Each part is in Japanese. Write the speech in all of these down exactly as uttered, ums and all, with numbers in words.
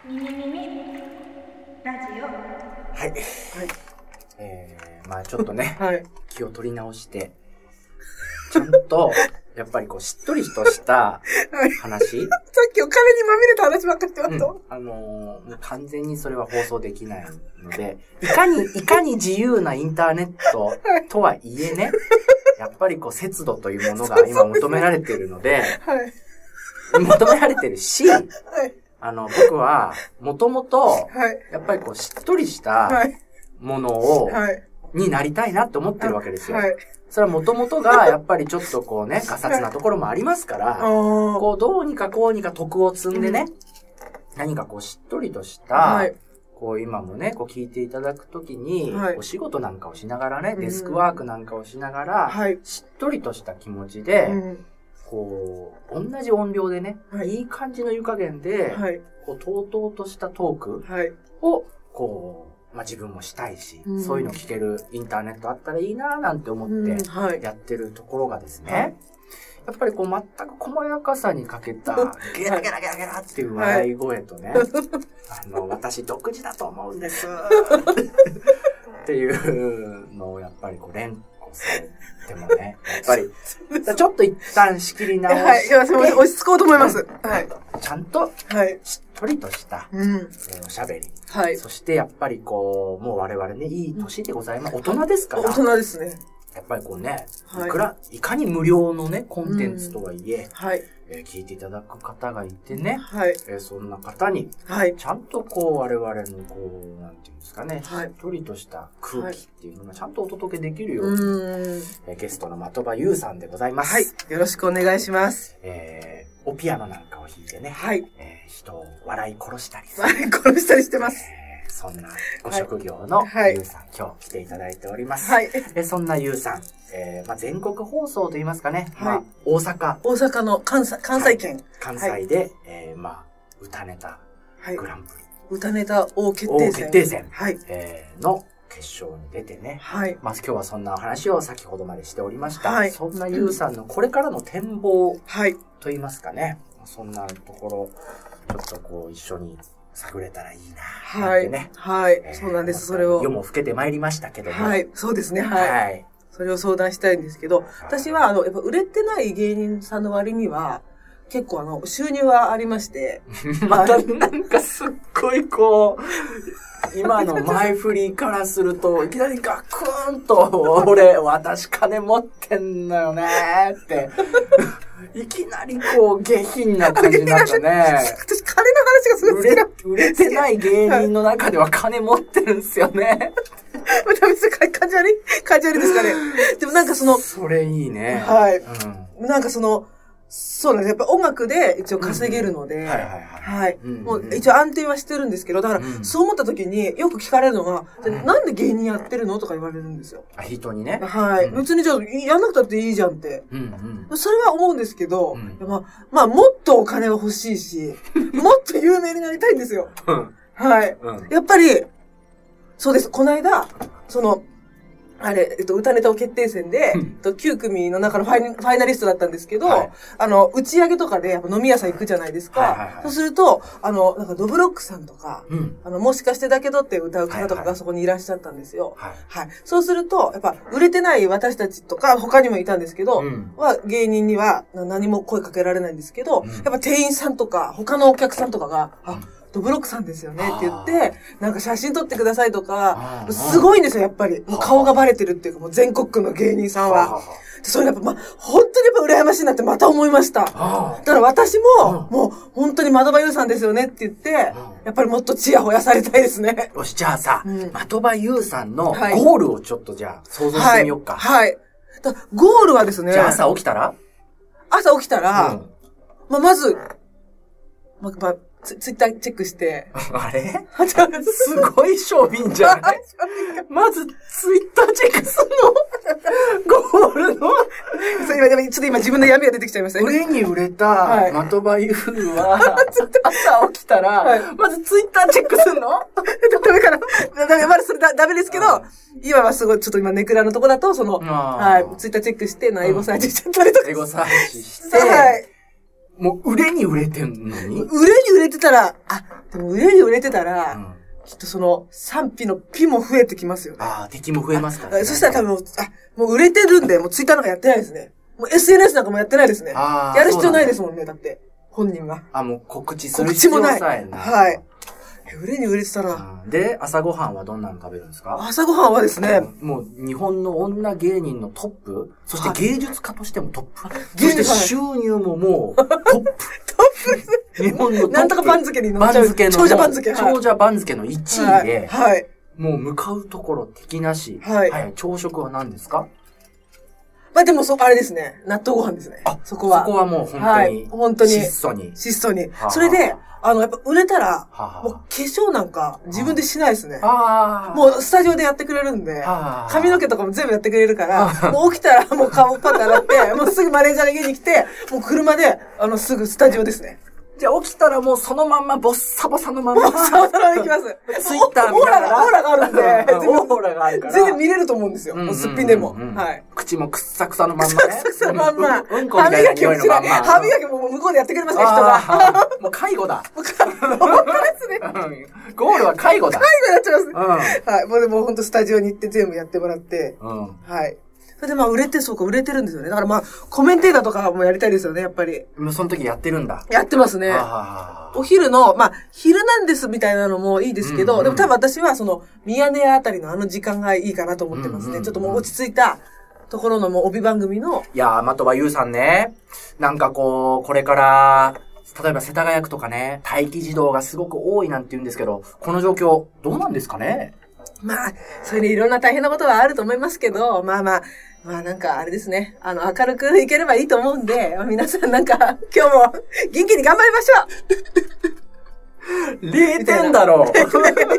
みみみみラジオ。 はい。はい。えー、まあちょっとね、はい、気を取り直して、ちゃんと、やっぱりこう、しっとりとした話。はい、さっきお金にまみれた話ばっかりしてました。うん、 あのー、もう完全にそれは放送できないので、いかに、いかに自由なインターネットとはいえね、やっぱりこう、節度というものが今求められているので、はい、求められてるし、はい、あの、僕は、もともと、やっぱりこう、しっとりしたものを、はい、になりたいなって思ってるわけですよ。はい、それはもともとが、やっぱりちょっとこうね、ガサツなところもありますから、こう、どうにかこうにか徳を積んでね、うん、何かこう、しっとりとした、はい、こう、今もね、こう、聞いていただくときに、はい、お仕事なんかをしながらね、デスクワークなんかをしながら、はい、しっとりとした気持ちで、うん、こう、同じ音量でね、はい、いい感じの湯加減で、はい、こう、とうとうとしたトークを、こう、まあ、自分もしたいし、うん、そういうの聞けるインターネットあったらいいなぁなんて思ってやってるところがですね、はい、やっぱりこう全く細やかさに欠けたゲラゲラゲラゲラっていう笑い声とね、はい、あの、私独自だと思うんですっていうのをやっぱりこう連呼されてもね、やっぱりちょっと一旦仕切り直して、はい、いや、すみません、 落ち着こうと思います。はい。 ちゃんと、はい、しっとりとした、うん、おしゃべり。はい。そしてやっぱりこう、もう我々ね、いい年でございます。大人ですから。 大人ですね。 やっぱりこうね、はい、いくら、いかに無料のね、コンテンツとはいえ、うん、はい。えー、聞いていただく方がいてね、はい。えー、そんな方に、はい。ちゃんとこう、我々のこう、なんていうんですかね、はい。しっとりとした空気っていうのがちゃんとお届けできるように、はい、えー、ゲストの的場優さんでございます。 はい。よろしくお願いします。 えー、おピアノなんかを弾いてね、はい。えー、人を笑い殺したりする。笑い殺したりしてます。 えー、そんなご職業の優さん、はい、今日来ていただいております。はい。えそんな優さん、えー、まあ、全国放送といいますかね、はい、まあ、大阪。 大阪の関西、関西圏。はい、 関西で、はい、えー、まあ、歌ネタグランプリ。 歌ネタ王決定戦。 王決定戦。はい。えー、の決勝に出てね。はい。まあ、今日はそんなお話を先ほどまでしておりました。はい。そんな優さんのこれからの展望。はい。と言いますかね。そんなところ、ちょっとこう、一緒に探れたらいいな。はい。ね。 はい。えー、そうなんです。それを。 夜も更けてまいりましたけども。 はい。そうですね。はい。はい。それを相談したいんですけど、私は、あの、やっぱ売れてない芸人さんの割には、結構あの、収入はありまして。 またなんかすっごいこう、今の前振りからすると、いきなりガクーンと、俺、私金持ってんのよねーって。いきなりこう、下品な感じになったね。 私、金の話がすごい好きな。 売れてない芸人の中では金持ってるんですよね。 また別に感じ悪い感じ悪いですかね。でもなんかその。 それいいね。 はい。うん、なんかその、そうなんです。やっぱ音楽で一応稼げるので、うん、はいはいはい。はい。うんうん、もう一応安定はしてるんですけど、だから、そう思った時によく聞かれるのが、うん、なんで芸人やってるのとか言われるんですよ。 あ、人にね。 はい。うん、別にじゃあ、やんなくたっていいじゃんって。うんうん、それは思うんですけど、うん、まあ、まあ、もっとお金は欲しいし、もっと有名になりたいんですよ。うん、はい、うん。やっぱり、そうです。この間、その、あれ、えっと、歌ネタを決定戦で、えっと、きゅう組の中のファイ、ファイナリストだったんですけど、はい、あの、打ち上げとかで、やっぱ飲み屋さん行くじゃないですか。はいはいはい、そうすると、あの、なんか、ドブロックさんとか、うん、あの、もしかしてだけどって歌う方とかがそこにいらっしゃったんですよ。はい、はい。そうすると、やっぱ、売れてない私たちとか、他にもいたんですけど、うん、は、芸人には何も声かけられないんですけど、うん、やっぱ店員さんとか、他のお客さんとかが、あ、ドブロックさんですよねって言って、なんか写真撮ってくださいとか、すごいんですよ、やっぱり。もう顔がバレてるっていうか、もう全国区の芸人さんは。それやっぱ、ま、本当にやっぱ羨ましいなってまた思いました。だから私も、もう本当に的場優さんですよねって言って、やっぱりもっとチヤホヤされたいですね。 よし、じゃあさ、うん、的場優さんのゴールをちょっとじゃあ想像してみようか。 はい。はい、だゴールはですね。 じゃあ朝起きたら朝起きたら、うん、まあ、まず、まあ、まあツ, ツイッターチェックして。 あれすごい商品じゃないまずツイッターチェックすんのゴールのそう今、ちょっと今自分の闇が出てきちゃいましたね。 売れに売れた的場優は、朝起きたら、はい、まずツイッターチェックすんのダメかなダメ、まだそれだダメですけど、今はすごい、ちょっと今ネクラのとこだと、その、はい、ツイッターチェックして、エゴサーチしちゃったりとか。 エゴサーチして、はい。もう売れに売れてんのに売れに売れてたら、あ、 でも売れに売れてたら、 うんきっとその賛否のピも増えてきますよね。 ああ、敵も増えますからね。 そしたら多分、あ、もう売れてるんで、もうツイッターなんかやってないですね。もう エスエヌエス なんかもやってないですね。 ああ。 やる必要ないですもんね、だって。本人が。 あ、もう告知する必要さえない。 はい。売れに売れてたら。 で、朝ごはんはどんなの食べるんですか？ 朝ごはんはですね、 もう日本の女芸人のトップ、そして芸術家としてもトップ。そして収入ももうトップ。トップ日本のトップ。 なんとか番付に乗っちゃう。 番付の。 長者番付。 長者番付のいちいで、 はい。 もう向かうところ敵なし。 はい。 はい。朝食は何ですか？ まあでもそ、あれですね。納豆ご飯ですね。 あ、 そこは。 そこはもう本当に。 はい。本当に。 質素に。 質素に。それで、あの、やっぱ売れたら、 ははもう化粧なんか自分でしないですね。 あもうスタジオでやってくれるんで、髪の毛とかも全部やってくれるから、もう起きたらもう顔パッと洗って、もうすぐマネージャーが家に来て、もう車で、あの、すぐスタジオですね。 じゃあ起きたらもうそのまんま、ボッサボサのまんま。 ボッサボサのまま行きます。 ツイッター見ながら。 オーラが、オーラがあるんで。 オーラがあるから。 全然見れると思うんですよ。もうすっぴんでも。はい。 口もくっさくさのまんまね。 くっさくさのまんま。 うんこみたいな匂いのまんま。 歯磨きも向こうでやってくれますね、人が。 もう介護だ。 本当ですね。 ゴールは介護だ。 介護になっちゃいますね。はい。もうでも本当スタジオに行って全部やってもらって。はい。それでまあ売れて、そうか、売れてるんですよね。だからまあ、コメンテーターとかもやりたいですよね、やっぱり。 もうその時やってるんだ。 やってますね。お昼の、まあ、昼なんですみたいなのもいいですけど、うんうん、でも多分私はその、ミヤネ屋あたりのあの時間がいいかなと思ってますね。うんうんうん、ちょっともう落ち着いたところのもう帯番組の。 いやー、的場優さんね。なんかこう、これから、例えば世田谷区とかね、待機児童がすごく多いなんて言うんですけど、この状況、どうなんですかね？ まあ、それでいろんな大変なことはあると思いますけど、まあまあ、まあなんかあれですね。あの、明るくいければいいと思うんで、皆さんなんか今日も元気に頑張りましょうれいてんだろう明るく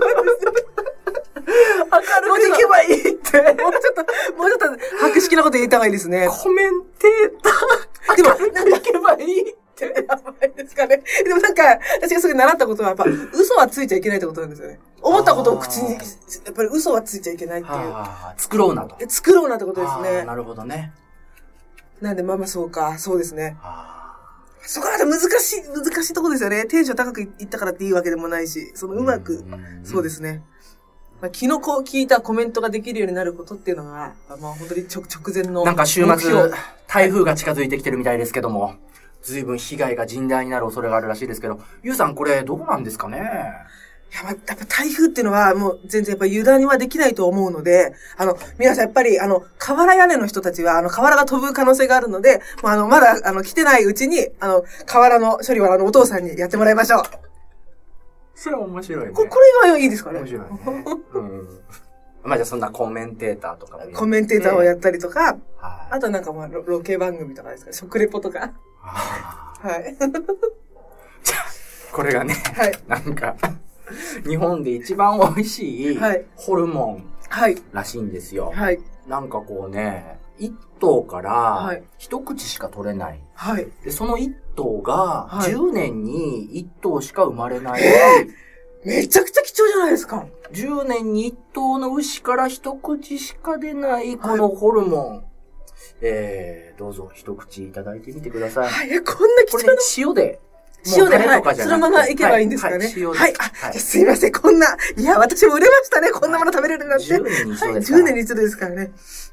いけばいいって。 もうちょっと、もうちょっと博識なこと言った方がいいですね。 コメンテーター。でも、明るくいけばいいって。 やばいですかね。でもなんか、私がすぐ習ったことはやっぱ、嘘はついちゃいけないってことなんですよね。思ったことを口に、やっぱり嘘はついちゃいけないっていう。 作ろうなと。 作ろうなってことですね。 なるほどね。 なんでまあまあそうか、そうですね。そこは難しい、難しいところですよね。テンション高くいったからっていいわけでもないし、そのうまく、そうですね。まあ、昨日こう聞いたコメントができるようになることっていうのが、まあ本当に直前の。 なんか週末、台風が近づいてきてるみたいですけども、随分被害が甚大になる恐れがあるらしいですけど、ゆうさんこれどうなんですかね？ いや、やっぱ台風っていうのはもう全然やっぱ油断にはできないと思うので、あの、皆さんやっぱりあの、瓦屋根の人たちはあの、瓦が飛ぶ可能性があるので、もうあの、まだあの、来てないうちに、あの、瓦の処理はあの、お父さんにやってもらいましょう。 それは面白いね。 こ、これはいいですかね？ 面白いね。うん。まあじゃあそんなコメンテーターとかもコメンテーターをやったりとか、はい、あとなんかまあロ、ロケ番組とかですか、食レポとか。はい。じゃあ、これがね、 はい、 なんか、日本で一番美味しいホルモンらしいんですよ。 はい。 なんかこうね、一頭から一口しか取れない。 はい。 で、その一頭がじゅうねんに一頭しか生まれない。 えーめちゃくちゃ貴重じゃないですか。 じゅうねんに一頭の牛から一口しか出ないこのホルモン。はい、えー、どうぞ一口いただいてみてください。 はい、こんな貴重な。 これね、塩で。 塩で、はい。そのままいけばいいんですかね。はい、 はい、塩で。 はい。あ、はい、すいません、こんな。いや、私も売れましたね。こんなもの食べれるなんて。じゅうねんに一度ですから。はい、じゅうねんに一度ですからね。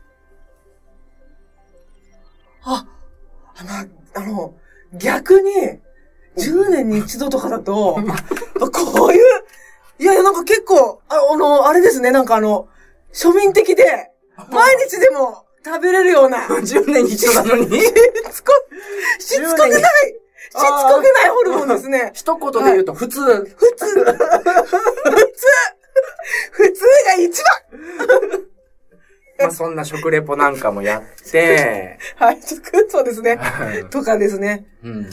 あ、あの、あの、逆に、じゅうねんに一度とかだと、こういう、いやいや、なんか結構、あ、あの、あれですね、なんかあの、庶民的で、毎日でも食べれるような。 じゅうねんに一度なのにしつこ、しつこくないしつこくないホルモンですね。 一言で言うと、普通。 普通。普通。普通が一番まあそんな食レポなんかもやって、 はい、ちょっとそうですね。とかですね。 うんうんうん。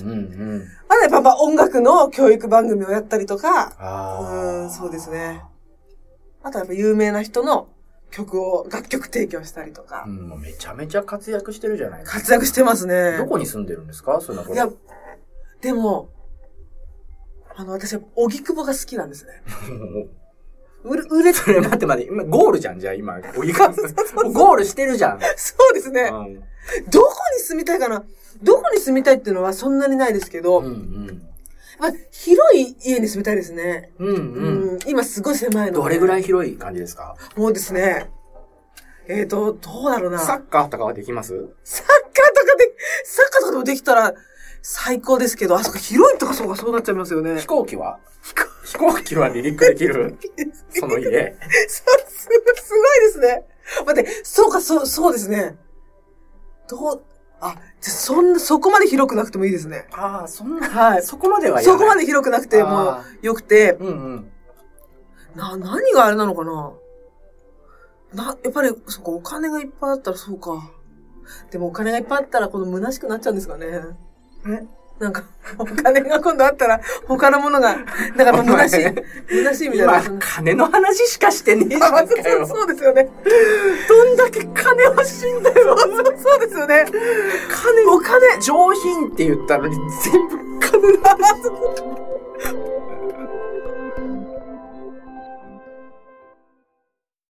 まだやっぱまあ音楽の教育番組をやったりとか、 あうん、そうですね。あとやっぱ有名な人の曲を、楽曲提供したりとか。 うん、めちゃめちゃ活躍してるじゃないですか。 活躍してますね。 どこに住んでるんですか？そんなこと。 いや、でも、あの、私は、荻窪が好きなんですね。売れ、売れそれ待って待って、今、ゴールじゃん、じゃあ今。荻窪。ゴールしてるじゃん。 そうですね。 うん、 どこに住みたいかな？どこに住みたいっていうのはそんなにないですけど、 うんうん、 まあ、広い家に住みたいですね。 うんうん。うん、 今すごい狭いので。 どれぐらい広い感じですか？ もうですね。えーと、どうだろうな。 サッカーとかはできます？ サッカーとかで、サッカーとかでもできたら最高ですけど、あそこ広いとかそうかそうなっちゃいますよね。 飛行機は飛行機は離陸できるその家。 すごいですね。待って、そうか、そう、そうですね。どう、あ、じゃそんな、そこまで広くなくてもいいですね。 ああ、そんな、 はい。 そこまではそこまで広くなくてもよくて、 うんうん。 な、何があれなのかなな、やっぱり、そっか、お金がいっぱいあったらそうか。でもお金がいっぱいあったら、この虚しくなっちゃうんですかね。えなんか、お金が今度あったら、他のものが、だから虚しい、虚しいみたいな。 今、金の話しかしてねえじゃんかよ。 そうですよね。 どんだけ金欲しいんだよ。 そうですよね。金、お金。 上品って言ったのに全部金の話。